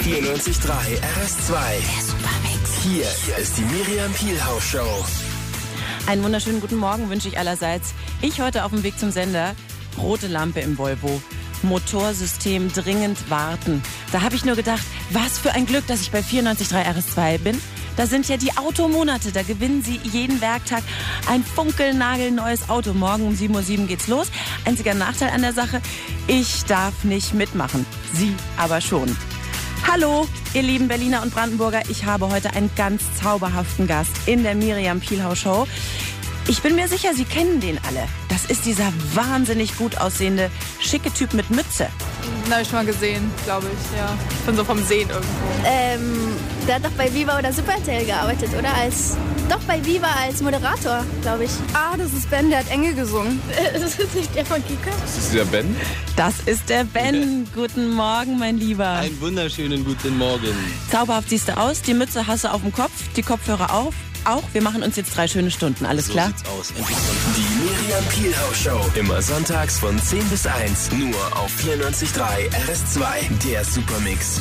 94.3 RS2. Der Supermix. Hier ist die Miriam Pielhaus Show. Einen wunderschönen guten Morgen wünsche ich allerseits. Ich heute auf dem Weg zum Sender. Rote Lampe im Volvo. Motorsystem dringend warten. Da habe ich nur gedacht, was für ein Glück, dass ich bei 94.3 RS2 bin. Da sind ja die Automonate, da gewinnen Sie jeden Werktag ein funkelnagelneues Auto. Morgen um 7:07 Uhr geht's los. Einziger Nachteil an der Sache, ich darf nicht mitmachen. Sie aber schon. Hallo, ihr lieben Berliner und Brandenburger. Ich habe heute einen ganz zauberhaften Gast in der Miriam Pielhaus Show. Ich bin mir sicher, Sie kennen den alle. Das ist dieser wahnsinnig gut aussehende, schicke Typ mit Mütze. Den habe ich schon mal gesehen, glaube ich, ja. Von so vom Sehen irgendwo. Der hat doch bei Viva oder Super RTL gearbeitet, oder? Doch bei Viva als Moderator, glaube ich. Ah, das ist Ben, der hat Engel gesungen. Das ist nicht der von Kika? Das ist der Ben. Das ist der Ben. Guten Morgen, mein Lieber. Einen wunderschönen guten Morgen. Zauberhaft siehst du aus. Die Mütze hast du auf dem Kopf, die Kopfhörer auf. Auch, wir machen uns jetzt 3 schöne Stunden, alles klar? So sieht's aus. Die Miriam Pielhaus Show. Immer sonntags von 10 bis 1. Nur auf 94.3 RS2. Der Supermix.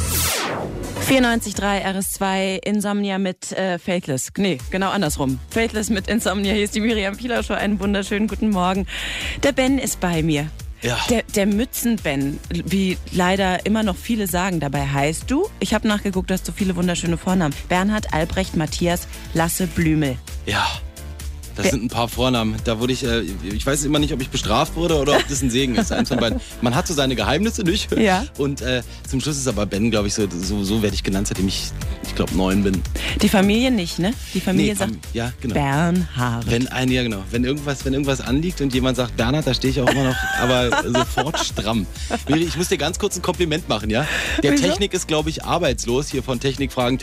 94.3 RS2, Insomnia mit Faithless. Nee, genau andersrum. Faithless mit Insomnia. Hier ist die Miriam Pielhaus Show. Einen wunderschönen guten Morgen. Der Ben ist bei mir. Ja. Der Mützen-Ben, wie leider immer noch viele sagen. Dabei heißt du, ich habe nachgeguckt, du hast so viele wunderschöne Vornamen. Bernhard, Albrecht, Matthias, Lasse, Blümel. Ja. Das sind ein paar Vornamen. Da wurde ich weiß immer nicht, ob ich bestraft wurde oder ob das ein Segen ist. Eins von beiden. Man hat so seine Geheimnisse, nicht? Ja. Und zum Schluss ist aber Ben, glaube ich, so werde ich genannt, seitdem ich glaube 9 bin. Die Familie nicht, ne? Die Familie sagt ja, genau. Bernhard. Wenn irgendwas anliegt und jemand sagt Bernhard, da stehe ich auch immer noch, aber sofort stramm. Miri, ich muss dir ganz kurz ein Kompliment machen, ja? Der Wieso? Technik ist, glaube ich, arbeitslos hier von Technikfragen.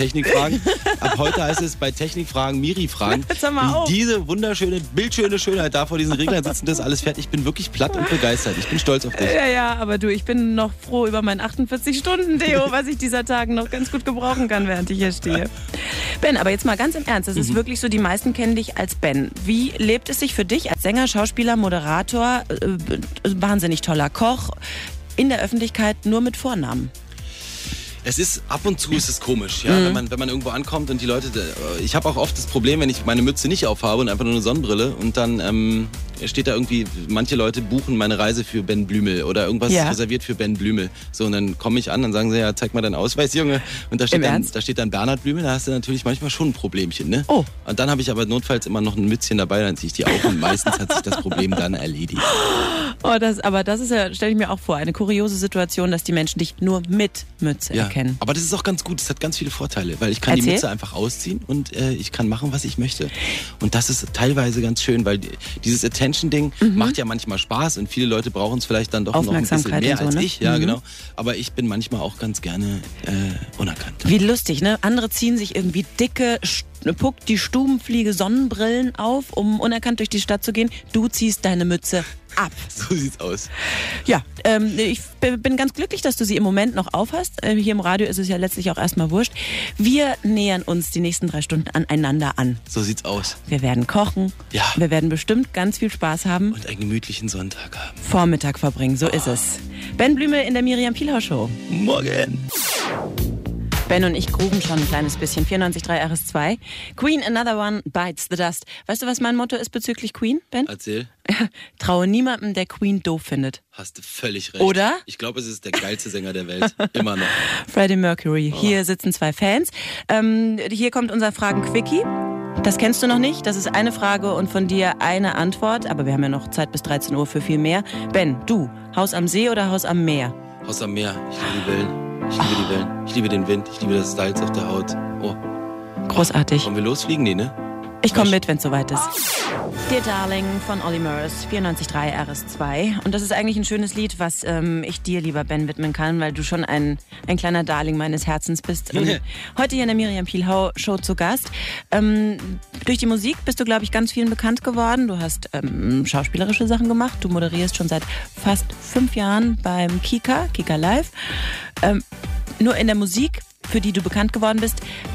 Ab heute heißt es bei Technikfragen Miri-Fragen. Jetzt hör mal auf. Diese wunderschöne, bildschöne Schönheit da vor diesen Reglern sitzen, das ist alles fertig. Ich bin wirklich platt und begeistert. Ich bin stolz auf dich. Ja, aber du, ich bin noch froh über mein 48-Stunden-Deo, was ich dieser Tage noch ganz gut gebrauchen kann, während ich hier stehe. Ben, aber jetzt mal ganz im Ernst, es ist wirklich so, die meisten kennen dich als Ben. Wie lebt es sich für dich als Sänger, Schauspieler, Moderator, wahnsinnig toller Koch, in der Öffentlichkeit nur mit Vornamen? Es ist, ab und zu ist es komisch, ja, wenn man irgendwo ankommt und die Leute, ich habe auch oft das Problem, wenn ich meine Mütze nicht aufhabe und einfach nur eine Sonnenbrille und dann steht da irgendwie, manche Leute buchen meine Reise für Ben Blümel oder irgendwas reserviert für Ben Blümel. So, und dann komme ich an, dann sagen sie, ja, zeig mal deinen Ausweis, Junge. Und da steht dann Bernhard Blümel, da hast du natürlich manchmal schon ein Problemchen, ne? Oh. Und dann habe ich aber notfalls immer noch ein Mützchen dabei, dann ziehe ich die auf und meistens hat sich das Problem dann erledigt. Oh, das ist ja, stelle ich mir auch vor, eine kuriose Situation, dass die Menschen dich nur mit Mütze erkennen. Aber das ist auch ganz gut, das hat ganz viele Vorteile, weil ich kann die Mütze einfach ausziehen und ich kann machen, was ich möchte. Und das ist teilweise ganz schön, weil dieses Attention-Ding macht ja manchmal Spaß und viele Leute brauchen es vielleicht dann doch noch ein bisschen mehr so, als ne? ich. Ja, genau. Aber ich bin manchmal auch ganz gerne unerkannt. Wie lustig, ne? Andere ziehen sich irgendwie dicke, die Stubenfliege Sonnenbrillen auf, um unerkannt durch die Stadt zu gehen. Du ziehst deine Mütze ab. So sieht's aus. Ja, ich bin ganz glücklich, dass du sie im Moment noch aufhast. Hier im Radio ist es ja letztlich auch erstmal wurscht. Wir nähern uns die nächsten 3 Stunden aneinander an. So sieht's aus. Wir werden kochen. Ja. Wir werden bestimmt ganz viel Spaß haben. Und einen gemütlichen Sonntag haben. Vormittag verbringen, so ist es. Ben Blümel in der Miriam Pielhaus Show. Morgen. Ben und ich gruben schon ein kleines bisschen. 94.3 RS2. Queen, Another One Bites the Dust. Weißt du, was mein Motto ist bezüglich Queen, Ben? Erzähl. Traue niemandem, der Queen doof findet. Hast du völlig recht. Oder? Ich glaube, es ist der geilste Sänger der Welt. Immer noch. Freddie Mercury. Hier sitzen 2 Fans. Hier kommt unser Fragen-Quickie. Das kennst du noch nicht. Das ist eine Frage und von dir eine Antwort. Aber wir haben ja noch Zeit bis 13 Uhr für viel mehr. Ben, du, Haus am See oder Haus am Meer? Haus am Meer. Ich liebe die Wellen. Ich liebe die Wellen. Ich liebe den Wind. Ich liebe das Salz auf der Haut. Oh. Großartig. Wollen wir losfliegen? Nee, ne? Ich komme mit, wenn es soweit ist. Dear Darling von Olly Murs, 94.3 RS2. Und das ist eigentlich ein schönes Lied, was ich dir, lieber Ben, widmen kann, weil du schon ein kleiner Darling meines Herzens bist. Heute hier in der Miriam Pielhaus Show zu Gast. Durch die Musik bist du, glaube ich, ganz vielen bekannt geworden. Du hast schauspielerische Sachen gemacht. Du moderierst schon seit fast 5 Jahren beim Kika Live. Nur in der Musik, für die du bekannt geworden bist,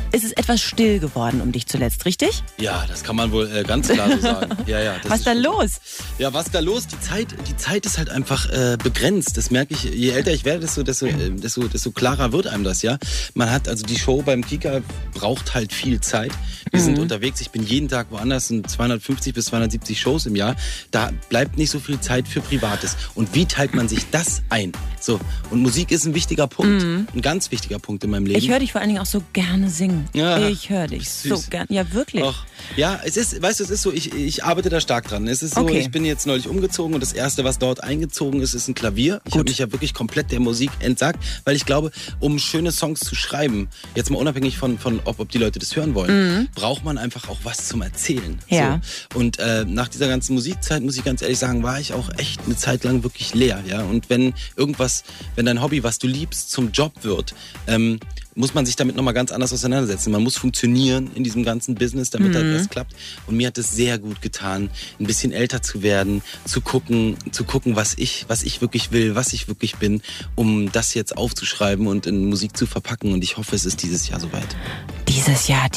ist es etwas still geworden um dich zuletzt, richtig? Ja, das kann man wohl ganz klar so sagen. Ja, was ist da los? Ja, was da los? Die Zeit ist halt einfach begrenzt. Das merke ich, je älter ich werde, desto klarer wird einem das, ja. Man hat, also die Show beim Kika braucht halt viel Zeit. Wir sind unterwegs, ich bin jeden Tag woanders, sind 250 bis 270 Shows im Jahr. Da bleibt nicht so viel Zeit für Privates. Und wie teilt man sich das ein? So, und Musik ist ein wichtiger Punkt, ein ganz wichtiger Punkt in meinem Leben. Ich höre dich vor allen Dingen auch so gerne singen. Ja, ich höre dich so gerne. Ja, wirklich. Och, ja, es ist so, ich arbeite da stark dran. Es ist so, Ich bin jetzt neulich umgezogen und das Erste, was dort eingezogen ist, ist ein Klavier. Ich habe mich ja wirklich komplett der Musik entsagt, weil ich glaube, um schöne Songs zu schreiben, jetzt mal unabhängig von ob die Leute das hören wollen, braucht man einfach auch was zum Erzählen. Ja. So. Und nach dieser ganzen Musikzeit, muss ich ganz ehrlich sagen, war ich auch echt eine Zeit lang wirklich leer. Ja? Und wenn dein Hobby, was du liebst, zum Job wird, muss man sich damit nochmal ganz anders auseinandersetzen. Man muss funktionieren in diesem ganzen Business, damit das klappt. Und mir hat es sehr gut getan, ein bisschen älter zu werden, zu gucken, was ich wirklich will, was ich wirklich bin, um das jetzt aufzuschreiben und in Musik zu verpacken. Und ich hoffe, es ist dieses Jahr soweit. Dieses Jahr.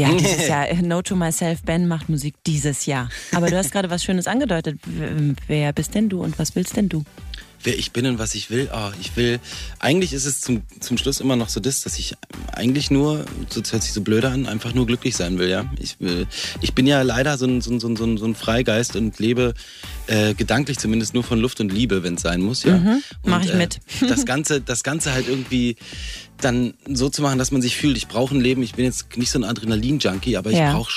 No to Myself, Ben macht Musik dieses Jahr. Aber du hast gerade was Schönes angedeutet. Wer bist denn du und was willst denn du? Wer ich bin und was ich will? Eigentlich ist es zum Schluss immer noch so dass ich eigentlich nur, das hört sich so blöde an, einfach nur glücklich sein will, ja. Ich bin ja leider so ein Freigeist und lebe gedanklich zumindest nur von Luft und Liebe, wenn es sein muss, ja. Mach ich mit. Das Ganze halt irgendwie dann so zu machen, dass man sich fühlt, ich brauche ein Leben, ich bin jetzt nicht so ein Adrenalin-Junkie, aber ich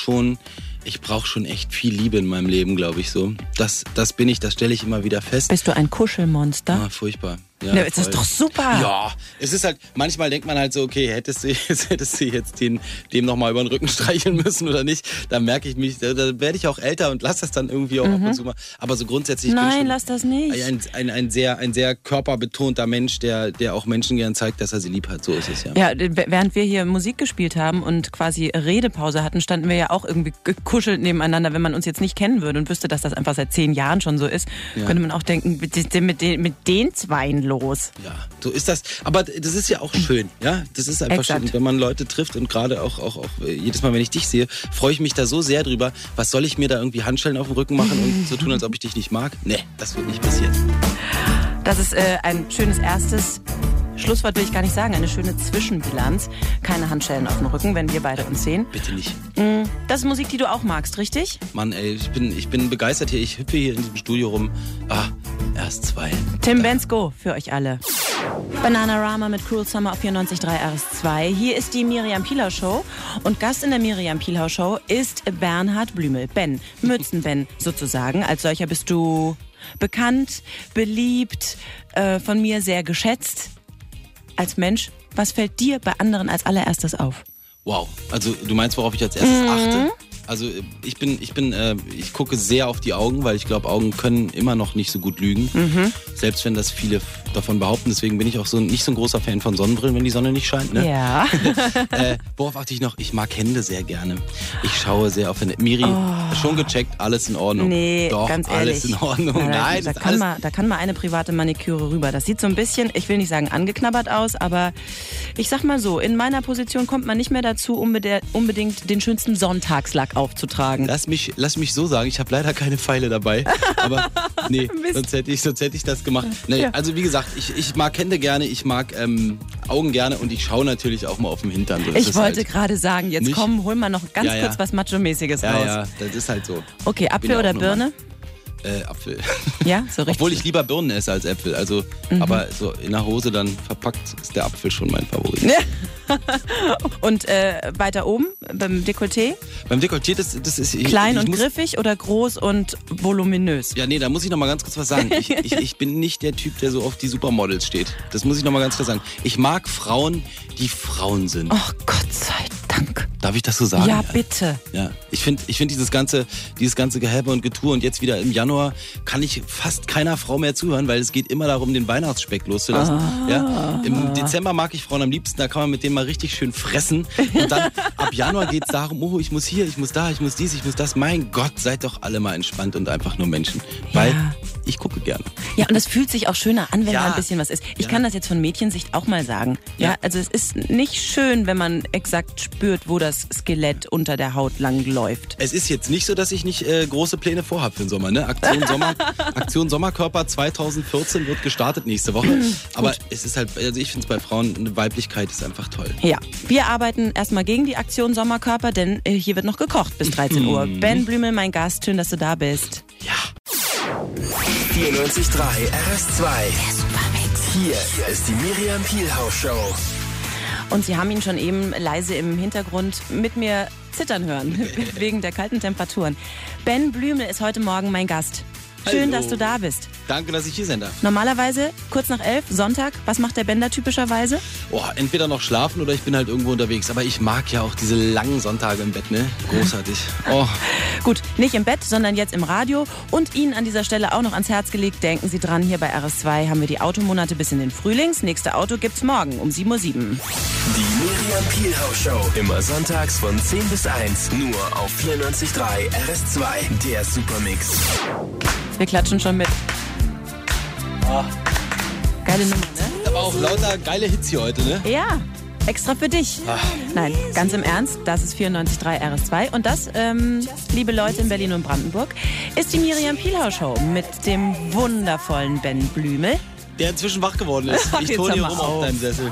brauche schon echt viel Liebe in meinem Leben, glaube ich so. Das stelle ich immer wieder fest. Bist du ein Kuschelmonster? Ah, furchtbar. Ja, ist das doch super. Ja, es ist halt, manchmal denkt man halt so, okay, hättest du jetzt dem nochmal über den Rücken streicheln müssen oder nicht, dann merke ich mich, da werde ich auch älter und lass das dann irgendwie auch ab und zu mal. Aber so grundsätzlich Nein, lass das nicht. Ein sehr körperbetonter Mensch, der auch Menschen gern zeigt, dass er sie lieb hat. So ist es ja. Ja, während wir hier Musik gespielt haben und quasi Redepause hatten, standen wir ja auch irgendwie gekuschelt nebeneinander. Wenn man uns jetzt nicht kennen würde und wüsste, dass das einfach seit 10 Jahren schon so ist, könnte man auch denken, mit den Zweien los. Ja, so ist das. Aber das ist ja auch schön, ja. Das ist einfach schön, wenn man Leute trifft und gerade auch jedes Mal, wenn ich dich sehe, freue ich mich da so sehr drüber. Was soll ich mir da irgendwie Handschellen auf den Rücken machen und so tun, als ob ich dich nicht mag? Nee, das wird nicht passieren. Das ist ein schönes erstes Schlusswort, will ich gar nicht sagen, eine schöne Zwischenbilanz. Keine Handschellen auf dem Rücken, wenn wir beide uns sehen. Bitte nicht. Das ist Musik, die du auch magst, richtig? Mann, ey, ich bin begeistert hier. Ich hüpfe hier in diesem Studio rum. Erst 2. Tim Bensko für euch alle. Bananarama mit Cruel Summer auf 94.3 RS2. Hier ist die Miriam Pielhaus Show und Gast in der Miriam Pielhaus Show ist Bernhard Blümel. Ben, Mützen-Ben sozusagen. Als solcher bist du bekannt, beliebt, von mir sehr geschätzt. Als Mensch, was fällt dir bei anderen als allererstes auf? Wow, also du meinst, worauf ich als erstes achte? Also ich gucke sehr auf die Augen, weil ich glaube, Augen können immer noch nicht so gut lügen. Selbst wenn das viele davon behaupten. Deswegen bin ich auch nicht so ein großer Fan von Sonnenbrillen, wenn die Sonne nicht scheint. Ne? Ja. Worauf achte ich noch? Ich mag Hände sehr gerne. Ich schaue sehr auf Hände. Miri, schon gecheckt, alles in Ordnung. Nee, doch, ganz ehrlich. Alles in Ordnung. Nein, da kann mal eine private Maniküre rüber. Das sieht so ein bisschen, ich will nicht sagen angeknabbert aus, aber ich sag mal so, in meiner Position kommt man nicht mehr dazu, unbedingt den schönsten Sonntagslack aufzutragen. Lass mich so sagen, ich habe leider keine Pfeile dabei. Aber nee, sonst hätte ich das gemacht. Nee, ja. Also wie gesagt, ich mag Hände gerne, ich mag Augen gerne und ich schaue natürlich auch mal auf den Hintern. So ich wollte gerade sagen, jetzt komm, hol mal noch ganz kurz was Macho-mäßiges raus. Ja, das ist halt so. Okay, Apfel oder Birne? Apfel. Ja, so richtig. Obwohl ich lieber Birnen esse als Äpfel. Also, aber so in der Hose dann verpackt ist der Apfel schon mein Favorit. Und weiter oben beim Dekolleté? Beim Dekolleté, das ist... Klein und griffig oder groß und voluminös? Ja, nee, da muss ich noch mal ganz kurz was sagen. Ich bin nicht der Typ, der so auf die Supermodels steht. Das muss ich noch mal ganz kurz sagen. Ich mag Frauen, die Frauen sind. Oh, Gott sei Dank. Darf ich das so sagen? Ja, bitte. Ja, ich find dieses ganze Gehelbe und Getue und jetzt wieder im Januar kann ich fast keiner Frau mehr zuhören, weil es geht immer darum, den Weihnachtsspeck loszulassen. Ja? Im Dezember mag ich Frauen am liebsten, da kann man mit denen mal richtig schön fressen. Und dann ab Januar geht es darum, oh, ich muss hier, ich muss da, ich muss dies, ich muss das. Mein Gott, seid doch alle mal entspannt und einfach nur Menschen. Weil ich gucke gerne. Ja, und es fühlt sich auch schöner an, wenn Ja. da ein bisschen was ist. Ich Ja. kann das jetzt von Mädchensicht auch mal sagen. Ja, also es ist nicht schön, wenn man exakt spürt, wo das Skelett unter der Haut lang läuft. Es ist jetzt nicht so, dass ich nicht große Pläne vorhabe für den Sommer. Ne? Aktion Sommerkörper 2014 wird gestartet nächste Woche. Aber es ist halt, also ich finde es bei Frauen, eine Weiblichkeit ist einfach toll. Ja, wir arbeiten erstmal gegen die Aktion Sommerkörper, denn hier wird noch gekocht bis 13 Uhr. Ben Blümel, mein Gast, schön, dass du da bist. Ja. 94.3 RS2. Hier ist die Miriam Pielhaus Show. Und Sie haben ihn schon eben leise im Hintergrund mit mir zittern hören, wegen der kalten Temperaturen. Ben Blümel ist heute Morgen mein Gast. Schön, Hallo. dass du da bist. Danke, dass ich hier sein darf. Normalerweise kurz nach 11, Sonntag. Was macht der Ben da typischerweise? Oh, entweder noch schlafen oder ich bin halt irgendwo unterwegs. Aber ich mag ja auch diese langen Sonntage im Bett, ne? Großartig. Oh. Gut, nicht im Bett, sondern jetzt im Radio. Und Ihnen an dieser Stelle auch noch ans Herz gelegt, denken Sie dran, hier bei RS2 haben wir die Automonate bis in den Frühlings. Nächste Auto gibt's morgen um 7:07 Uhr. Die Miriam Pielhaus Show. Immer sonntags von 10 bis 1. Nur auf 94.3 RS2. Der Supermix. Wir klatschen schon mit. Geile Nummer, ne? Aber auch lauter geile Hits hier heute, ne? Ja, extra für dich. Nein, ganz im Ernst, das ist 94.3 RS2. Und das, liebe Leute in Berlin und Brandenburg, ist die Miriam Pielhaus Show mit dem wundervollen Ben Blümel. Der inzwischen wach geworden ist. Ach, Ich jetzt turne hör hier mal rum auf auf. deinem Sessel.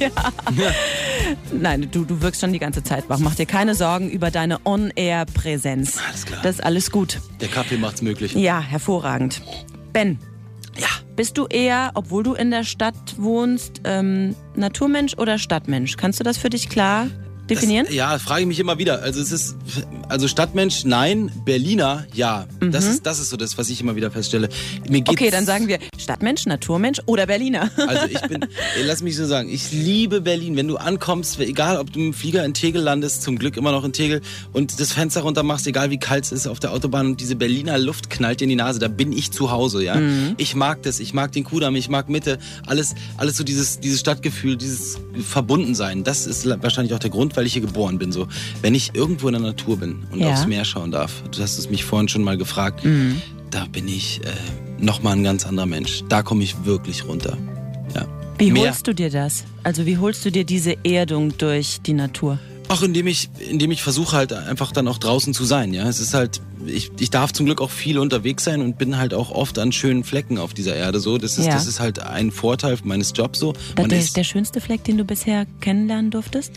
Nein, du wirkst schon die ganze Zeit wach. Mach dir keine Sorgen über deine On-Air-Präsenz. Alles klar. Das ist alles gut. Der Kaffee macht's möglich. Ja, hervorragend. Ben, Ja. bist du eher, obwohl du in der Stadt wohnst, Naturmensch oder Stadtmensch? Kannst du das für dich klar definieren? Ja, frage ich mich immer wieder. Also Stadtmensch, nein. Berliner, ja. Das ist so das, was ich immer wieder feststelle. Mir geht's, Okay, dann sagen wir Stadtmensch, Naturmensch oder Berliner. Also lass mich so sagen, ich liebe Berlin. Wenn du ankommst, egal ob du im Flieger in Tegel landest, zum Glück immer noch in Tegel, und das Fenster runter machst, egal wie kalt es ist auf der Autobahn und diese Berliner Luft knallt dir in die Nase, da bin ich zu Hause, ja. Ich mag das, ich mag den Kudamm, ich mag Mitte, alles so dieses Stadtgefühl, dieses Verbundensein, das ist wahrscheinlich auch der Grund, weil ich hier geboren bin, so. Wenn ich irgendwo in der Natur bin und Ja. aufs Meer schauen darf, du hast es mich vorhin schon mal gefragt, da bin ich nochmal ein ganz anderer Mensch. Da komme ich wirklich runter. Ja. Wie Mehr. holst du dir das? Also wie holst du dir diese Erdung durch die Natur? Ach, indem ich versuche halt einfach dann auch draußen zu sein, ja. Es ist halt, ich darf zum Glück auch viel unterwegs sein und bin halt auch oft an schönen Flecken auf dieser Erde so. Das ist halt ein Vorteil meines Jobs so. Der schönste Fleck, den du bisher kennenlernen durftest?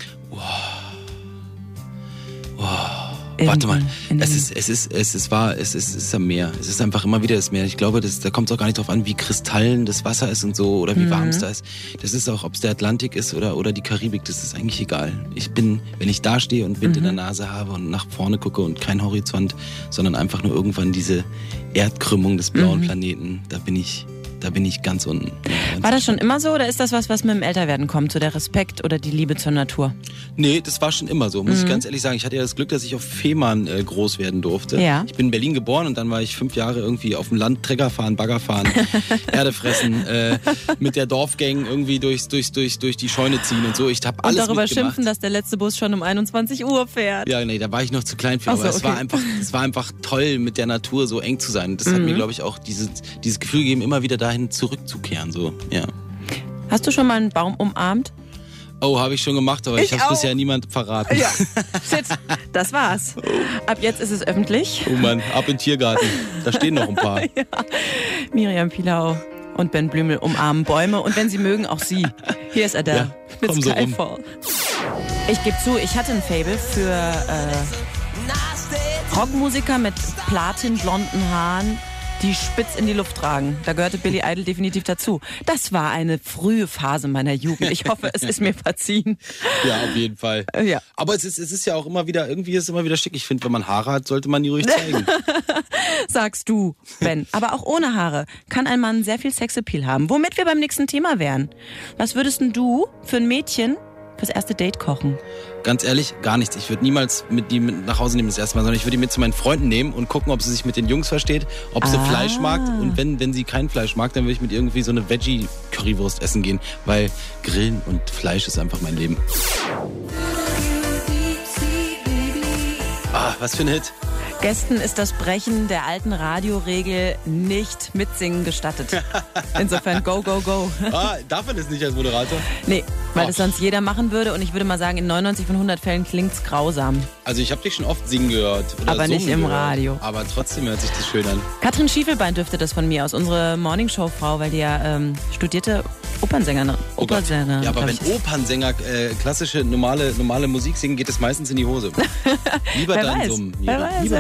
Warte mal, In es ist am Meer. Es ist einfach immer wieder das Meer. Ich glaube, da kommt es auch gar nicht drauf an, wie kristallin das Wasser ist und so oder wie warm es da ist. Das ist auch, ob es der Atlantik ist oder die Karibik, das ist eigentlich egal. Wenn ich da stehe und Wind in der Nase habe und nach vorne gucke und kein Horizont, sondern einfach nur irgendwann diese Erdkrümmung des blauen Planeten, da bin ich ganz unten. War das schon immer so oder ist das was mit dem Älterwerden kommt, so der Respekt oder die Liebe zur Natur? Nee, das war schon immer so, muss ich ganz ehrlich sagen. Ich hatte ja das Glück, dass ich auf Fehmarn groß werden durfte. Ja. Ich bin in Berlin geboren und dann war ich 5 Jahre irgendwie auf dem Land, Trecker fahren, Bagger fahren, Erde fressen, mit der Dorfgang irgendwie durch die Scheune ziehen und so. Ich habe alles Und darüber mitgemacht. schimpfen, dass der letzte Bus schon um 21 Uhr fährt. Ja, nee, da war ich noch zu klein für. Ach so, Aber es okay. war einfach toll, mit der Natur so eng zu sein. Das hat mir, glaube ich, auch dieses Gefühl gegeben, immer wieder dahin zurückzukehren. So, ja. Hast du schon mal einen Baum umarmt? Oh, habe ich schon gemacht, aber ich habe es bisher niemand verraten. Ja, shit, das war's. Ab jetzt ist es öffentlich. Oh Mann, ab in den Tiergarten. Da stehen noch ein paar. Miriam Pielhaus und Ben Blümel umarmen Bäume und wenn sie mögen, auch sie. Hier ist Adele Ja, mit komm so rum. Skyfall. Ich gebe zu, ich hatte ein Faible für Rockmusiker mit platinblonden Haaren, die spitz in die Luft tragen. Da gehörte Billy Idol definitiv dazu. Das war eine frühe Phase meiner Jugend. Ich hoffe, es ist mir verziehen. Ja, auf jeden Fall. Ja. Aber es ist ja auch immer wieder, irgendwie ist es immer wieder schick. Ich finde, wenn man Haare hat, sollte man die ruhig zeigen. Sagst du, Ben. Aber auch ohne Haare kann ein Mann sehr viel Sexappeal haben. Womit wir beim nächsten Thema wären. Was würdest denn du für ein Mädchen fürs erste Date kochen? Ganz ehrlich, gar nichts. Ich würde niemals mit die mit nach Hause nehmen das erste Mal, sondern ich würde die mit zu meinen Freunden nehmen und gucken, ob sie sich mit den Jungs versteht, ob sie Fleisch mag. Und wenn sie kein Fleisch mag, dann würde ich mit irgendwie so eine Veggie-Currywurst essen gehen, weil Grillen und Fleisch ist einfach mein Leben. Ah, was für ein Hit. Gästen ist das Brechen der alten Radioregel nicht mitsingen gestattet. Insofern go, go, go. Darf man das nicht als Moderator? Nee, weil das sonst jeder machen würde und ich würde mal sagen, in 99 von 100 Fällen klingt's grausam. Also ich habe dich schon oft singen gehört. Oder aber nicht im gehört. Radio. Aber trotzdem hört sich das schön an. Katrin Schiefelbein dürfte das von mir aus, unsere Morningshow-Frau, weil die ja studierte Opernsängerin. Ja, aber wenn Opernsänger klassische, normale Musik singen, geht es meistens in die Hose. Lieber dann summen. Wer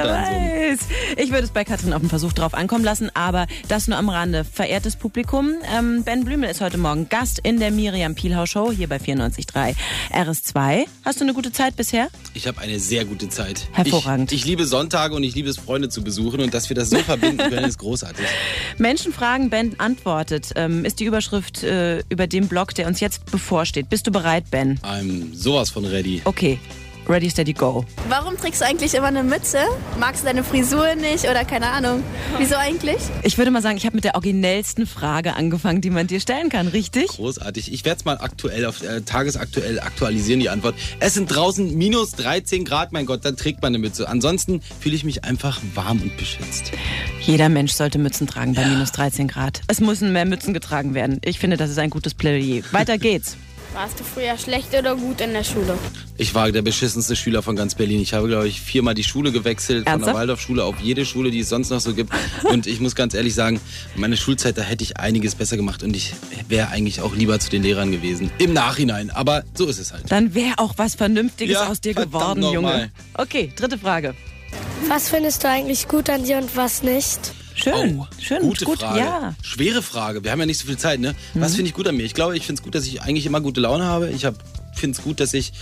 weiß. Ich würde es bei Katrin auf den Versuch drauf ankommen lassen, aber das nur am Rande. Verehrtes Publikum, Ben Blümel ist heute Morgen Gast in der Miriam Pielhaus Show hier bei 94.3 RS2. Hast du eine gute Zeit bisher? Ich habe eine sehr gute Zeit. Hervorragend. Ich liebe Sonntage und ich liebe es, Freunde zu besuchen und dass wir das so verbinden können, ist großartig. Menschen fragen, Ben antwortet, ist die Überschrift über den Blog, der uns jetzt bevorsteht. Bist du bereit, Ben? I'm sowas von ready. Okay. Ready, steady, go. Warum trägst du eigentlich immer eine Mütze? Magst du deine Frisur nicht oder keine Ahnung? Wieso eigentlich? Ich würde mal sagen, ich habe mit der originellsten Frage angefangen, die man dir stellen kann, richtig? Großartig. Ich werde es mal tagesaktuell aktualisieren, die Antwort. Es sind draußen minus 13 Grad, mein Gott, dann trägt man eine Mütze. Ansonsten fühle ich mich einfach warm und beschützt. Jeder Mensch sollte Mützen tragen bei minus 13 Grad. Es müssen mehr Mützen getragen werden. Ich finde, das ist ein gutes Plädoyer. Weiter geht's. Warst du früher schlecht oder gut in der Schule? Ich war der beschissenste Schüler von ganz Berlin. Ich habe, glaube ich, 4-mal die Schule gewechselt. Ernsthaft? Von der Waldorfschule auf jede Schule, die es sonst noch so gibt. Und ich muss ganz ehrlich sagen, meine Schulzeit, da hätte ich einiges besser gemacht. Und ich wäre eigentlich auch lieber zu den Lehrern gewesen. Im Nachhinein. Aber so ist es halt. Dann wäre auch was Vernünftiges aus dir geworden, Junge. Okay, dritte Frage. Was findest du eigentlich gut an dir und was nicht? Schön, schön, gute gut, Frage. ja. Schwere Frage. Wir haben ja nicht so viel Zeit, ne? Was finde ich gut an mir? Ich glaube, ich finde es gut, dass ich eigentlich immer gute Laune habe. Ich finde es gut, dass ich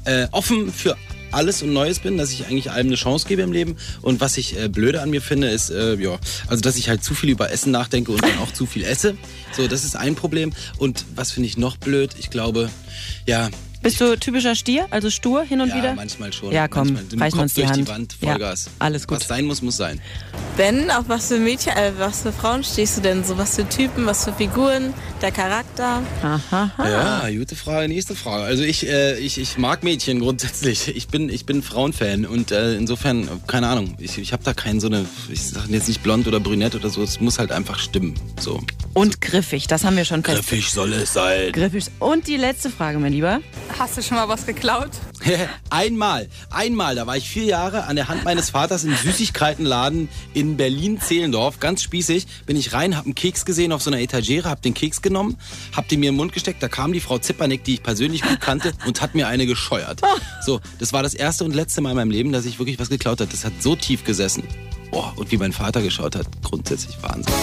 offen für alles und Neues bin, dass ich eigentlich allem eine Chance gebe im Leben. Und was ich blöde an mir finde, ist, also dass ich halt zu viel über Essen nachdenke und dann auch zu viel esse. So, das ist ein Problem. Und was finde ich noch blöd? Ich glaube, ja... Bist du typischer Stier, also stur hin und wieder? Ja, manchmal schon. Ja, komm, reichen uns die durch Hand. Die Wand, Vollgas. Ja, alles gut. Was sein muss, muss sein. Ben, auf was für Mädchen, was für Frauen stehst du denn? So was für Typen, was für Figuren, der Charakter? Aha. Ja, gute Frage, nächste Frage. Also ich mag Mädchen grundsätzlich. Ich bin Frauenfan und insofern, keine Ahnung, ich habe da keinen so eine, ich sage jetzt nicht blond oder brünett oder so, es muss halt einfach stimmen. So. Und griffig, das haben wir schon fest. Griffig soll es sein. Griffig. Und die letzte Frage, mein Lieber. Hast du schon mal was geklaut? Einmal, da war ich 4 Jahre an der Hand meines Vaters im Süßigkeitenladen in Berlin-Zehlendorf, ganz spießig, bin ich rein, hab einen Keks gesehen auf so einer Etagere, hab den Keks genommen, hab den mir in den Mund gesteckt, da kam die Frau Zippernick, die ich persönlich gut kannte und hat mir eine gescheuert. So, das war das erste und letzte Mal in meinem Leben, dass ich wirklich was geklaut habe. Das hat so tief gesessen. Oh, und wie mein Vater geschaut hat, grundsätzlich Wahnsinn.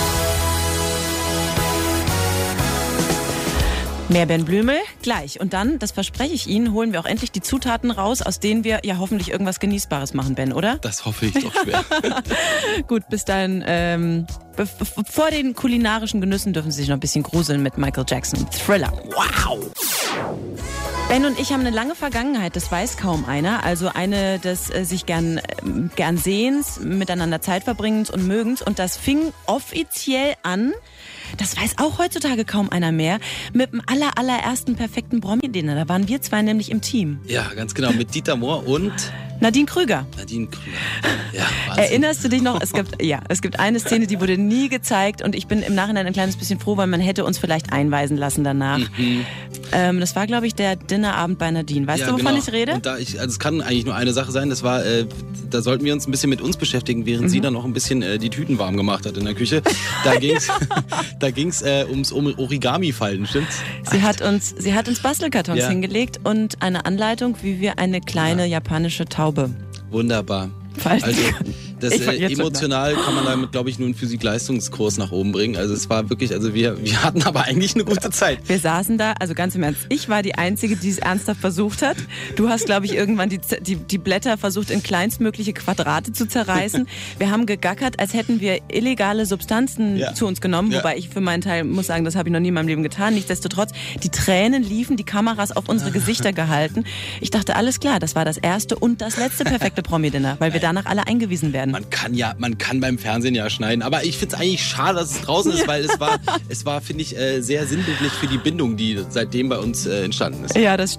Mehr Ben Blümel gleich. Und dann, das verspreche ich Ihnen, holen wir auch endlich die Zutaten raus, aus denen wir ja hoffentlich irgendwas Genießbares machen, Ben, oder? Das hoffe ich doch schwer. Gut, bis dahin, vor den kulinarischen Genüssen dürfen Sie sich noch ein bisschen gruseln mit Michael Jackson. Thriller. Wow! Ben und ich haben eine lange Vergangenheit, das weiß kaum einer. Also eine des sich gern Sehens, miteinander Zeit verbringens und Mögens. Und das fing offiziell an, das weiß auch heutzutage kaum einer mehr, mit dem allerersten perfekten Promi-Dinner. Da waren wir zwei nämlich im Team. Ja, ganz genau, mit Dieter Mohr und... Nadine Krüger. Ja, Wahnsinn. Erinnerst du dich noch? Es gibt eine Szene, die wurde nie gezeigt und ich bin im Nachhinein ein kleines bisschen froh, weil man hätte uns vielleicht einweisen lassen danach. Das war, glaube ich, der Dinnerabend bei Nadine. Weißt du, wovon ich rede? Und es kann eigentlich nur eine Sache sein, das war, da sollten wir uns ein bisschen mit uns beschäftigen, während sie dann noch ein bisschen die Tüten warm gemacht hat in der Küche. Da ging's ums Origami-Falten, stimmt's? Sie hat uns Bastelkartons hingelegt und eine Anleitung, wie wir eine kleine japanische Taube. Wunderbar. Also das emotional kann man damit, glaube ich, nur einen Physik-Leistungskurs nach oben bringen. Also es war wirklich, wir hatten aber eigentlich eine gute Zeit. Wir saßen da, also ganz im Ernst, ich war die Einzige, die es ernsthaft versucht hat. Du hast, glaube ich, irgendwann die Blätter versucht, in kleinstmögliche Quadrate zu zerreißen. Wir haben gegackert, als hätten wir illegale Substanzen zu uns genommen. Ja. Wobei ich für meinen Teil muss sagen, das habe ich noch nie in meinem Leben getan. Nichtsdestotrotz, die Tränen liefen, die Kameras auf unsere Gesichter gehalten. Ich dachte, alles klar, das war das erste und das letzte perfekte Promi-Dinner, weil wir danach alle eingewiesen werden. Man kann beim Fernsehen ja schneiden, aber ich finde es eigentlich schade, dass es draußen ist, weil es war, finde ich, sehr sinnbildlich für die Bindung, die seitdem bei uns entstanden ist. Ja, das stimmt.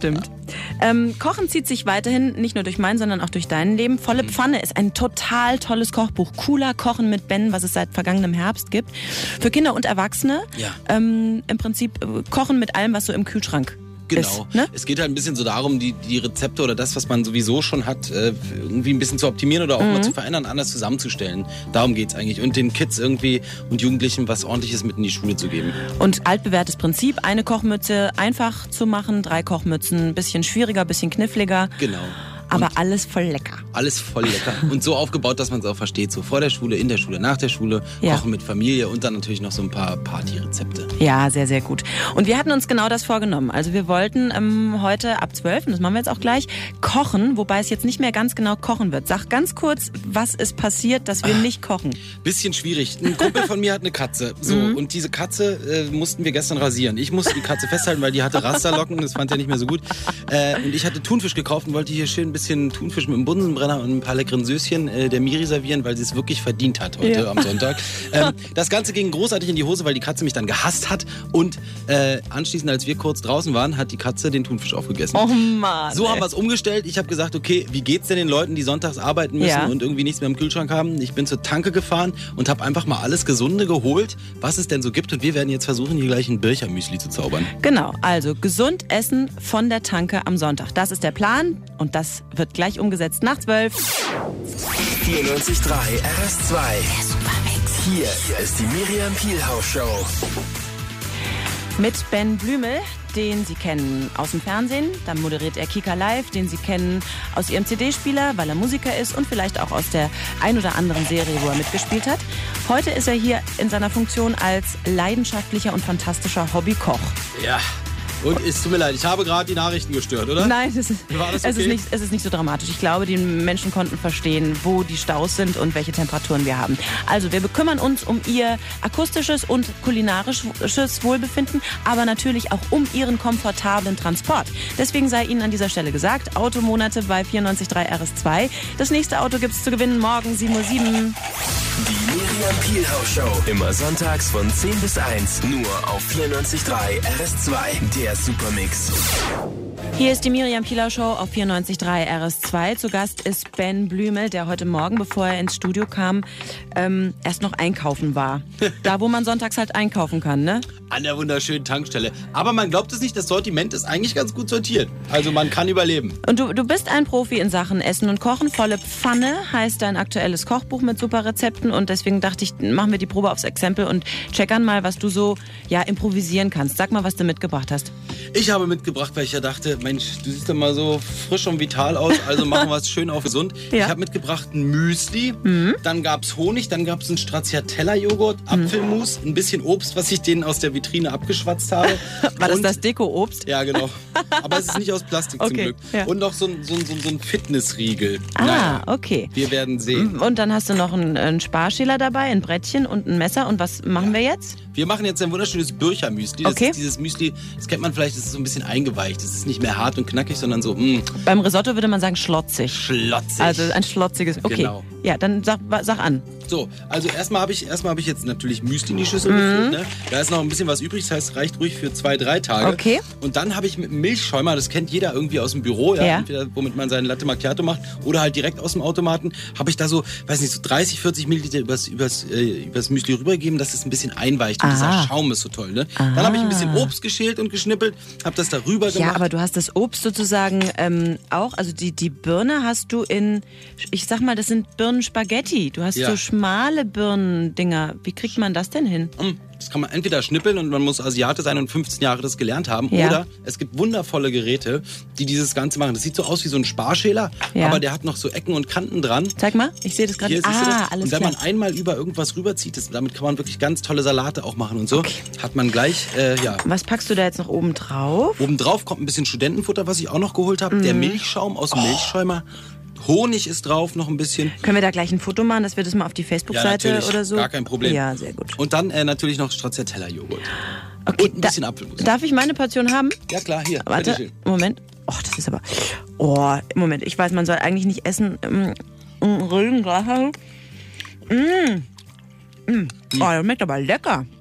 Kochen zieht sich weiterhin nicht nur durch mein, sondern auch durch dein Leben. Volle Pfanne ist ein total tolles Kochbuch. Cooler Kochen mit Ben, was es seit vergangenem Herbst gibt. Für Kinder und Erwachsene. Ja. Im Prinzip kochen mit allem, was so im Kühlschrank Genau. ist, ne? Es geht halt ein bisschen so darum, die Rezepte oder das, was man sowieso schon hat, irgendwie ein bisschen zu optimieren oder auch mal zu verändern, anders zusammenzustellen. Darum geht's eigentlich. Und den Kids irgendwie und Jugendlichen was Ordentliches mit in die Schule zu geben. Und altbewährtes Prinzip, eine Kochmütze einfach zu machen, 3 Kochmützen, ein bisschen schwieriger, ein bisschen kniffliger. Genau. Aber alles voll lecker. Alles voll lecker. Und so aufgebaut, dass man es auch versteht. So vor der Schule, in der Schule, nach der Schule, kochen mit Familie und dann natürlich noch so ein paar Partyrezepte. Ja, sehr, sehr gut. Und wir hatten uns genau das vorgenommen. Also wir wollten heute ab 12, und das machen wir jetzt auch gleich, kochen, wobei es jetzt nicht mehr ganz genau kochen wird. Sag ganz kurz, was ist passiert, dass wir nicht kochen? Bisschen schwierig. Ein Kumpel von mir hat eine Katze. So, und diese Katze mussten wir gestern rasieren. Ich musste die Katze festhalten, weil die hatte Rasterlocken. Das fand er nicht mehr so gut. Und ich hatte Thunfisch gekauft und wollte hier schön ein bisschen Thunfisch mit dem Bunsenbrenner und ein paar leckeren Söschen der Miri servieren, weil sie es wirklich verdient hat heute am Sonntag. Das Ganze ging großartig in die Hose, weil die Katze mich dann gehasst hat und anschließend, als wir kurz draußen waren, hat die Katze den Thunfisch aufgegessen. Oh Mann. So haben wir es umgestellt. Ich habe gesagt, okay, wie geht's denn den Leuten, die sonntags arbeiten müssen und irgendwie nichts mehr im Kühlschrank haben? Ich bin zur Tanke gefahren und habe einfach mal alles Gesunde geholt, was es denn so gibt, und wir werden jetzt versuchen, hier gleich ein Birchermüsli zu zaubern. Genau, also gesund essen von der Tanke am Sonntag. Das ist der Plan und das wird gleich umgesetzt nach 12. 94.3 RS2. Der Supermix. Hier ist die Miriam Pielhaus Show. Mit Ben Blümel, den Sie kennen aus dem Fernsehen. Dann moderiert er Kika Live, den Sie kennen aus Ihrem CD-Spieler, weil er Musiker ist und vielleicht auch aus der ein oder anderen Serie, wo er mitgespielt hat. Heute ist er hier in seiner Funktion als leidenschaftlicher und fantastischer Hobbykoch. Ja. Und es tut mir leid, ich habe gerade die Nachrichten gestört, oder? Nein, es War das okay? es ist nicht so dramatisch. Ich glaube, die Menschen konnten verstehen, wo die Staus sind und welche Temperaturen wir haben. Also wir bekümmern uns um ihr akustisches und kulinarisches Wohlbefinden, aber natürlich auch um ihren komfortablen Transport. Deswegen sei Ihnen an dieser Stelle gesagt, Automonate bei 94.3 RS2. Das nächste Auto gibt's zu gewinnen morgen 7:07 Uhr. Die Miriam Pielhaus Show. Immer sonntags von 10 bis 1. Nur auf 94.3 RS2. Der Supermix. Hier ist die Miriam Pielhaus Show auf 94.3 RS2. Zu Gast ist Ben Blümel, der heute Morgen, bevor er ins Studio kam, erst noch einkaufen war. Da, wo man sonntags halt einkaufen kann, ne? An der wunderschönen Tankstelle. Aber man glaubt es nicht, das Sortiment ist eigentlich ganz gut sortiert. Also man kann überleben. Und du bist ein Profi in Sachen Essen und Kochen. Volle Pfanne heißt dein aktuelles Kochbuch mit super Rezepten. Und deswegen dachte ich, machen wir die Probe aufs Exempel und checkern mal, was du so improvisieren kannst. Sag mal, was du mitgebracht hast. Ich habe mitgebracht, weil ich ja dachte, Mensch, du siehst doch mal so frisch und vital aus, also machen wir es schön auf gesund. Ja. Ich habe mitgebracht ein Müsli, dann gab's Honig, dann gab's einen Stracciatella-Joghurt, Apfelmus, ein bisschen Obst, was ich denen aus der Vitrine abgeschwatzt habe. War das Deko-Obst? Ja, genau. Aber es ist nicht aus Plastik zum Glück. Ja. Und noch so ein Fitnessriegel. Okay. Wir werden sehen. Und dann hast du noch einen Sparschäler dabei, ein Brettchen und ein Messer. Und was machen wir jetzt? Wir machen jetzt ein wunderschönes Birchermüsli. Das ist dieses Müsli, das kennt man vielleicht, das ist so ein bisschen eingeweicht. Das ist nicht mehr hart und knackig, sondern so, Beim Risotto würde man sagen schlotzig. Schlotzig. Also ein schlotziges, okay. Genau. Ja, dann sag an. So, also erstmal habe ich jetzt natürlich Müsli in die Schüssel gefüllt. Ne? Da ist noch ein bisschen was übrig, das heißt, reicht ruhig für 2-3 Tage. Okay. Und dann habe ich mit einem Milchschäumer, das kennt jeder irgendwie aus dem Büro, entweder womit man seinen Latte Macchiato macht oder halt direkt aus dem Automaten, habe ich da so 30, 40 Milliliter übers Müsli rübergegeben, dass es ein bisschen einweicht. Und dieser Schaum ist so toll. Ne? Dann habe ich ein bisschen Obst geschält und geschnippelt, habe das da rüber gemacht. Ja, aber du hast das Obst sozusagen auch, also die Birne hast du in, ich sag mal, das sind Birnenspaghetti. Du hast so schmale Birnendinger. Wie kriegt man das denn hin? Das kann man entweder schnippeln und man muss Asiate sein und 15 Jahre das gelernt haben. Oder es gibt wundervolle Geräte, die dieses Ganze machen. Das sieht so aus wie so ein Sparschäler, aber der hat noch so Ecken und Kanten dran. Zeig mal, ich sehe das gerade. Alles klar. Und wenn man einmal über irgendwas rüberzieht, damit kann man wirklich ganz tolle Salate auch machen und so. Okay. Hat man gleich, Was packst du da jetzt noch oben drauf? Oben drauf kommt ein bisschen Studentenfutter, was ich auch noch geholt habe. Der Milchschaum aus dem Milchschäumer. Honig ist drauf, noch ein bisschen. Können wir da gleich ein Foto machen, dass wir das mal auf die Facebook-Seite oder so? Gar kein Problem. Ja, sehr gut. Und dann natürlich noch Stracciatella-Joghurt. Okay, und ein bisschen Apfelmus. Darf ich meine Portion haben? Ja klar, hier. Warte, Moment. Oh, das ist aber... Oh, Moment, ich weiß, man soll eigentlich nicht essen im Rüllenglas. Oh, das schmeckt aber lecker.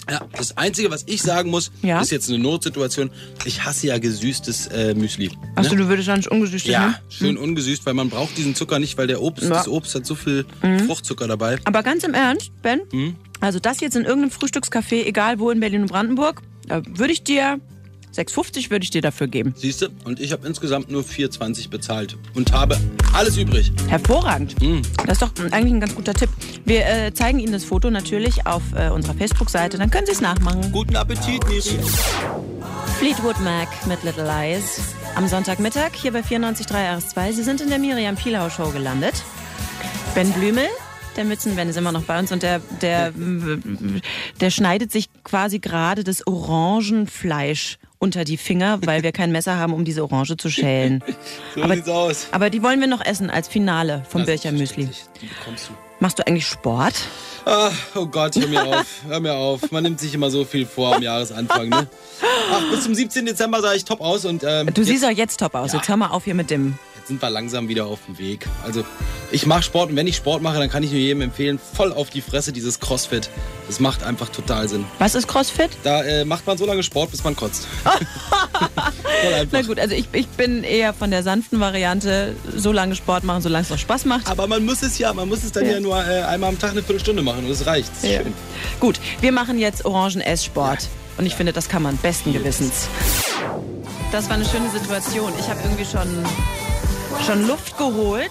Ja, das Einzige, was ich sagen muss, ist jetzt eine Notsituation. Ich hasse ja gesüßtes Müsli. Achso, du würdest dann nicht ungesüßt nehmen? Ja, schön ungesüßt, weil man braucht diesen Zucker nicht, weil das Obst hat so viel Fruchtzucker dabei. Aber ganz im Ernst, Ben, also das jetzt in irgendeinem Frühstückscafé, egal wo in Berlin und Brandenburg, würde ich dir 6,50 würde ich dir dafür geben. Siehst du? Und ich habe insgesamt nur 4,20 bezahlt und habe alles übrig. Hervorragend. Das ist doch eigentlich ein ganz guter Tipp. Wir zeigen Ihnen das Foto natürlich auf unserer Facebook-Seite, dann können Sie es nachmachen. Guten Appetit, Miri. Fleetwood Mac mit Little Lies. Am Sonntagmittag hier bei 94.3 RS2. Sie sind in der Miriam Pielhaus Show gelandet. Ben Blümel, der Mützenben, ist immer noch bei uns und der schneidet sich quasi gerade das Orangenfleisch unter die Finger, weil wir kein Messer haben, um diese Orange zu schälen. So sieht's aus. Aber die wollen wir noch essen als Finale vom Bircher Müsli. Die bekommst du. Machst du eigentlich Sport? Ach, oh Gott, hör mir auf. Man nimmt sich immer so viel vor am Jahresanfang, ne? Ach, bis zum 17. Dezember sah ich top aus und du siehst auch jetzt top aus. Ja. Jetzt hör mal auf hier mit dem. Jetzt sind wir langsam wieder auf dem Weg. Also, ich mache Sport und wenn ich Sport mache, dann kann ich nur jedem empfehlen, voll auf die Fresse dieses Crossfit. Das macht einfach total Sinn. Was ist Crossfit? Da macht man so lange Sport, bis man kotzt. Voll einfach. Na gut, also ich bin eher von der sanften Variante, so lange Sport machen, solange es noch Spaß macht. Aber man muss es dann ja nur einmal am Tag eine Viertelstunde machen und das reicht. Das ist schön. Gut, wir machen jetzt Orangen-Esssport. Ja. Und ich finde, das kann man besten Gewissens. Das war eine schöne Situation. Ich habe irgendwie schon Luft geholt,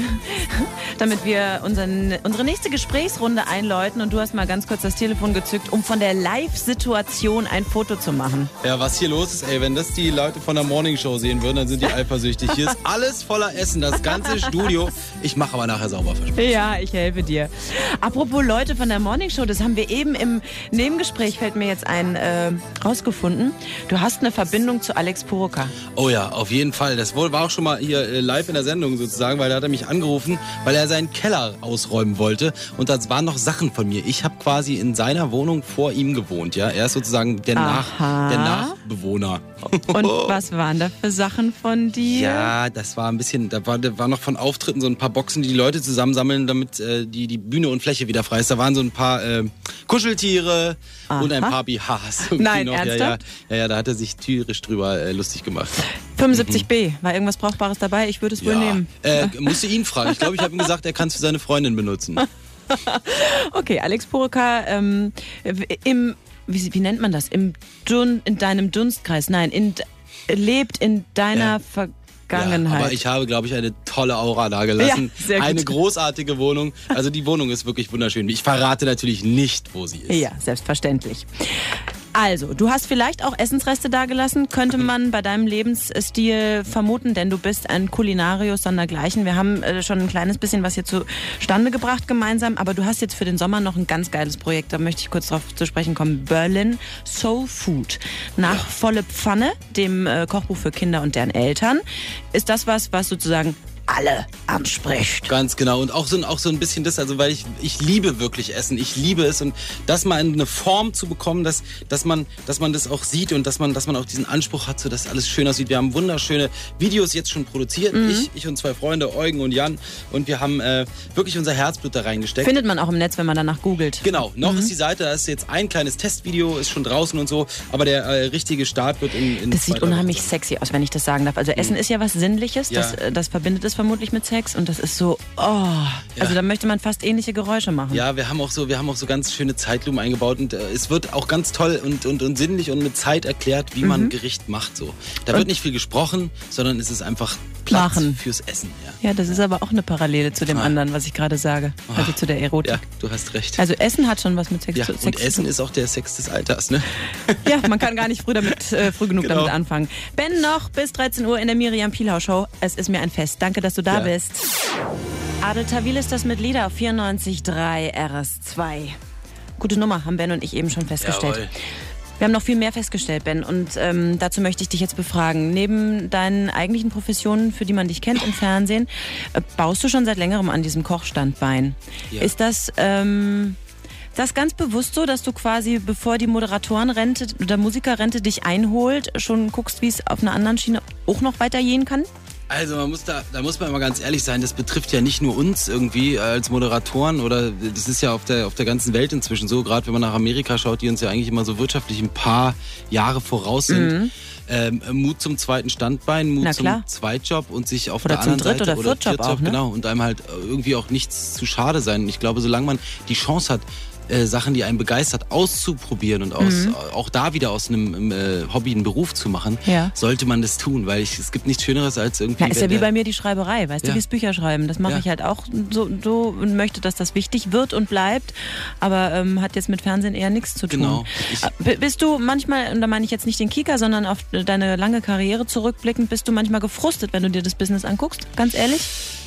damit wir unsere nächste Gesprächsrunde einläuten. Und du hast mal ganz kurz das Telefon gezückt, um von der Live-Situation ein Foto zu machen. Ja, was hier los ist, ey, wenn das die Leute von der Morningshow sehen würden, dann sind die eifersüchtig. Hier ist alles voller Essen, das ganze Studio. Ich mache aber nachher sauber, versprochen. Ja, ich helfe dir. Apropos Leute von der Morningshow, das haben wir eben im Nebengespräch, fällt mir jetzt ein, rausgefunden. Du hast eine Verbindung zu Alex Poroka. Oh ja, auf jeden Fall. Das war auch schon mal hier live in der Sendung sozusagen, weil da hat er mich angerufen, weil er seinen Keller ausräumen wollte und das waren noch Sachen von mir. Ich habe quasi in seiner Wohnung vor ihm gewohnt, ja. Er ist sozusagen der Nachbewohner. Und was waren da für Sachen von dir? Ja, das war ein bisschen, da war noch von Auftritten so ein paar Boxen, die Leute zusammensammeln, damit die Bühne und Fläche wieder frei ist. Da waren so ein paar Kuscheltiere und ein paar BHs. Nein, noch. ernsthaft? Ja, da hat er sich tierisch drüber lustig gemacht. 75B, war irgendwas Brauchbares dabei? Ich würde es wohl nehmen. Musste ihn fragen. Ich glaube, ich habe ihm gesagt, er kann es für seine Freundin benutzen. Okay, Alex Poroka, wie nennt man das? In deinem Dunstkreis? Nein, lebt in deiner Vergangenheit. Ja, aber ich habe, glaube ich, eine tolle Aura da gelassen. Ja, sehr gut. Eine großartige Wohnung. Also die Wohnung ist wirklich wunderschön. Ich verrate natürlich nicht, wo sie ist. Ja, selbstverständlich. Also, du hast vielleicht auch Essensreste dagelassen, könnte man bei deinem Lebensstil vermuten, denn du bist ein Kulinarius sondergleichen. Wir haben schon ein kleines bisschen was hier zustande gebracht gemeinsam, aber du hast jetzt für den Sommer noch ein ganz geiles Projekt, da möchte ich kurz drauf zu sprechen kommen. Berlin Soul Food. Nach Volle Pfanne, dem Kochbuch für Kinder und deren Eltern, ist das was sozusagen alle anspricht. Ganz genau. Und auch so ein bisschen das, also weil ich liebe wirklich Essen. Ich liebe es und das mal in eine Form zu bekommen, dass man das auch sieht und dass man auch diesen Anspruch hat, so dass alles schön aussieht. Wir haben wunderschöne Videos jetzt schon produziert. Ich und zwei Freunde, Eugen und Jan. Und wir haben wirklich unser Herzblut da reingesteckt. Findet man auch im Netz, wenn man danach googelt. Genau. Noch ist die Seite, da ist jetzt ein kleines Testvideo, ist schon draußen und so. Aber der richtige Start wird in Das sieht unheimlich sexy aus, wenn ich das sagen darf. Also Essen ist ja was Sinnliches. Ja. Das verbindet es vermutlich mit Sex und das ist so, also da möchte man fast ähnliche Geräusche machen. Ja, wir haben auch so ganz schöne Zeitlupen eingebaut und es wird auch ganz toll und sinnlich und mit Zeit erklärt, wie man ein Gericht macht. So. Da wird nicht viel gesprochen, sondern es ist einfach Platz fürs Essen. Ja, das ist aber auch eine Parallele zu dem anderen, was ich gerade sage, also zu der Erotik. Ja, du hast recht. Also Essen hat schon was mit Sex zu tun. Und Essen ist auch der Sex des Alters, ne? Ja, man kann gar nicht früh genug damit anfangen. Ben noch bis 13 Uhr in der Miriam Pielhaus Show. Es ist mir ein Fest. Danke, dass du da bist. Adel Tawil ist das mit Lieder auf 94.3 RS2. Gute Nummer, haben Ben und ich eben schon festgestellt. Jawohl. Wir haben noch viel mehr festgestellt, Ben, und dazu möchte ich dich jetzt befragen. Neben deinen eigentlichen Professionen, für die man dich kennt im Fernsehen, baust du schon seit längerem an diesem Kochstandbein. Ja. Ist das ganz bewusst so, dass du quasi, bevor die Moderatorenrente oder Musikerrente dich einholt, schon guckst, wie es auf einer anderen Schiene auch noch weitergehen kann? Also da muss man immer ganz ehrlich sein, das betrifft ja nicht nur uns irgendwie als Moderatoren oder das ist ja auf der ganzen Welt inzwischen so, gerade wenn man nach Amerika schaut, die uns ja eigentlich immer so wirtschaftlich ein paar Jahre voraus sind. Mut zum zweiten Standbein, Mut zum Zweitjob und sich auf der anderen Seite oder Viertjob auch, ne? Genau, und einem halt irgendwie auch nichts zu schade sein. Ich glaube, solange man die Chance hat, Sachen, die einen begeistert, auszuprobieren und auch da wieder aus einem Hobby einen Beruf zu machen, sollte man das tun, weil es gibt nichts Schöneres als irgendwie... Ja, ist ja wie bei mir die Schreiberei, weißt du, wie das Bücher schreiben. Das mache ich halt auch so und möchte, dass das wichtig wird und bleibt, aber hat jetzt mit Fernsehen eher nichts zu tun. Genau. Bist du manchmal, und da meine ich jetzt nicht den Kika, sondern auf deine lange Karriere zurückblickend, bist du manchmal gefrustet, wenn du dir das Business anguckst? Ganz ehrlich?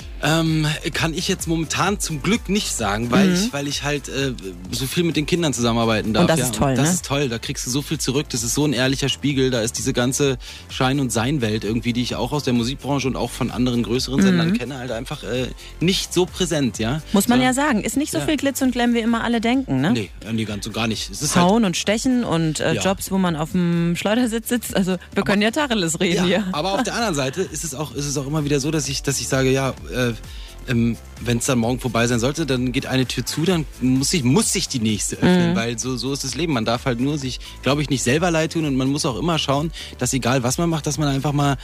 Kann ich jetzt momentan zum Glück nicht sagen, weil ich halt so viel mit den Kindern zusammenarbeiten darf. Und das ist toll, das ist toll, da kriegst du so viel zurück, das ist so ein ehrlicher Spiegel, da ist diese ganze Schein- und Sein-Welt irgendwie, die ich auch aus der Musikbranche und auch von anderen größeren Sendern kenne, halt einfach nicht so präsent, ja. Muss man ja sagen, ist nicht so viel Glitz und Glam, wie immer alle denken, ne? Nee, ganz und gar nicht. Es ist Hauen und Stechen und Jobs, wo man auf dem Schleudersitz sitzt, also wir können ja Tacheles reden hier. Aber auf der anderen Seite ist es auch immer wieder so, dass ich sage, wenn es dann morgen vorbei sein sollte, dann geht eine Tür zu, dann muss sich die nächste öffnen, weil so ist das Leben. Man darf halt nur sich, glaube ich, nicht selber leid tun und man muss auch immer schauen, dass egal was man macht, dass man einfach mal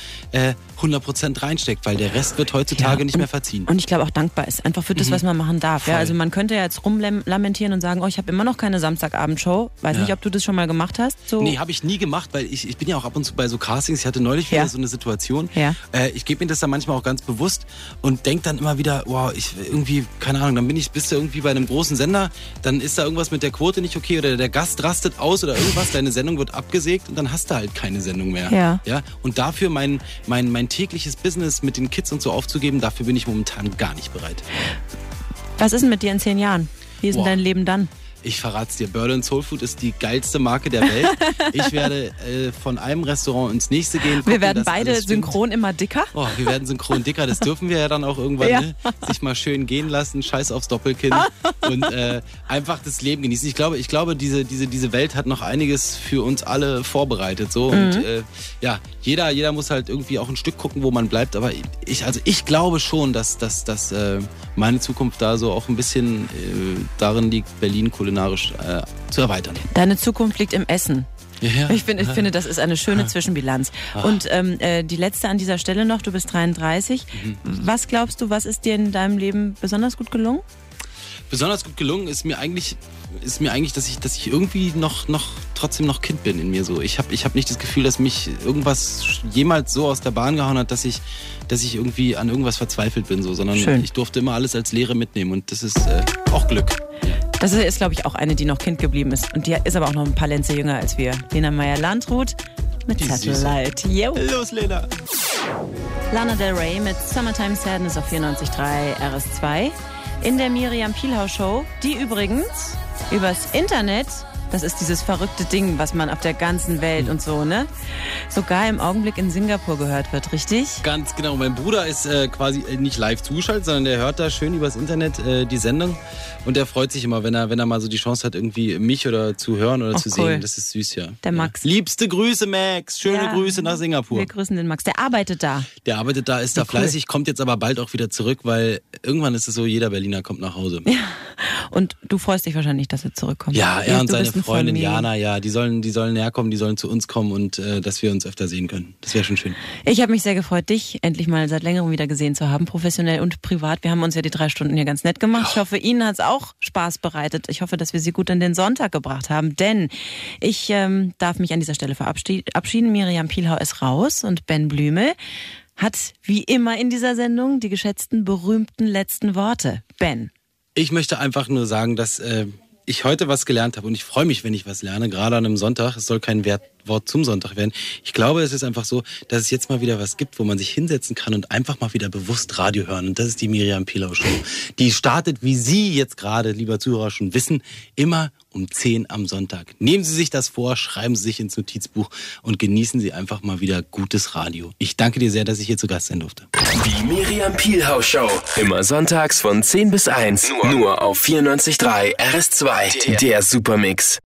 100% reinsteckt, weil der Rest wird heutzutage nicht mehr verziehen. Und ich glaube auch dankbar ist, einfach für das, was man machen darf. Ja, also man könnte ja jetzt rumlamentieren und sagen, ich habe immer noch keine Samstagabendshow. Weiß nicht, ob du das schon mal gemacht hast. So. Nee, habe ich nie gemacht, weil ich bin ja auch ab und zu bei so Castings. Ich hatte neulich wieder so eine Situation. Ja. Ich gebe mir das dann manchmal auch ganz bewusst und denke dann immer wieder, wow, irgendwie, keine Ahnung, dann bist du irgendwie bei einem großen Sender, dann ist da irgendwas mit der Quote nicht okay oder der Gast rastet aus oder irgendwas, deine Sendung wird abgesägt und dann hast du halt keine Sendung mehr. Ja? Und dafür mein tägliches Business mit den Kids und so aufzugeben, dafür bin ich momentan gar nicht bereit. Was ist denn mit dir in 10 Jahren? Wie ist denn dein Leben dann? Ich verrat's dir, Bird & Soul Food ist die geilste Marke der Welt. Ich werde von einem Restaurant ins nächste gehen. Gucken, wir werden beide synchron immer dicker. Wir werden synchron dicker, das dürfen wir ja dann auch irgendwann. Ne? Sich mal schön gehen lassen, scheiß aufs Doppelkinn und einfach das Leben genießen. Ich glaube, diese Welt hat noch einiges für uns alle vorbereitet. So. Und jeder muss halt irgendwie auch ein Stück gucken, wo man bleibt. Aber ich glaube schon, dass meine Zukunft da so auch ein bisschen darin liegt, Berlin kulinarisch zu erweitern. Deine Zukunft liegt im Essen. Ja. Ich finde, das ist eine schöne Zwischenbilanz. Und die letzte an dieser Stelle noch, du bist 33. Was glaubst du, was ist dir in deinem Leben besonders gut gelungen? Besonders gut gelungen ist mir eigentlich, dass ich irgendwie trotzdem noch Kind bin in mir so. Ich hab nicht das Gefühl, dass mich irgendwas jemals so aus der Bahn gehauen hat, dass ich irgendwie an irgendwas verzweifelt bin, so, sondern ich durfte immer alles als Lehre mitnehmen und das ist auch Glück. Das ist, glaube ich, auch eine, die noch Kind geblieben ist. Und die ist aber auch noch ein paar Lenze jünger als wir. Lena Meyer-Landrut mit die Satellite. Yo. Los, Lena. Lana Del Rey mit Summertime Sadness auf 94.3 RS2. In der Miriam Pielhaus Show, die übrigens übers Internet, das ist dieses verrückte Ding, was man auf der ganzen Welt und so, ne? Sogar im Augenblick in Singapur gehört wird, richtig? Ganz genau. Mein Bruder ist quasi nicht live zugeschaltet, sondern der hört da schön übers Internet die Sendung und der freut sich immer, wenn er mal so die Chance hat, irgendwie mich oder zu hören oder zu sehen. Das ist süß, ja. Der Max. Liebste Grüße, Max. Schöne Grüße nach Singapur. Wir grüßen den Max. Der arbeitet da. Ist da fleißig, kommt jetzt aber bald auch wieder zurück, weil irgendwann ist es so, jeder Berliner kommt nach Hause. Ja. Und du freust dich wahrscheinlich, dass er zurückkommt. Ja, er und seine Freundin Jana, die sollen näher kommen, die sollen zu uns kommen und dass wir uns öfter sehen können. Das wäre schon schön. Ich habe mich sehr gefreut, dich endlich mal seit längerem wieder gesehen zu haben, professionell und privat. Wir haben uns ja die 3 Stunden hier ganz nett gemacht. Ich hoffe, Ihnen hat es auch Spaß bereitet. Ich hoffe, dass wir Sie gut in den Sonntag gebracht haben, denn ich darf mich an dieser Stelle verabschieden. Miriam Pielhaus ist raus und Ben Blümel hat wie immer in dieser Sendung die geschätzten, berühmten letzten Worte. Ben. Ich möchte einfach nur sagen, dass ich heute was gelernt habe und ich freue mich, wenn ich was lerne, gerade an einem Sonntag. Es soll kein Wort zum Sonntag werden. Ich glaube, es ist einfach so, dass es jetzt mal wieder was gibt, wo man sich hinsetzen kann und einfach mal wieder bewusst Radio hören. Und das ist die Miriam Pielhaus Show. Die startet, wie Sie jetzt gerade, lieber Zuhörer, schon wissen, immer um 10 am Sonntag. Nehmen Sie sich das vor, schreiben Sie sich ins Notizbuch und genießen Sie einfach mal wieder gutes Radio. Ich danke dir sehr, dass ich hier zu Gast sein durfte. Die Miriam Pielhaus Show. Immer sonntags von 10 bis 1. Nur auf 94.3 RS2. Der Supermix.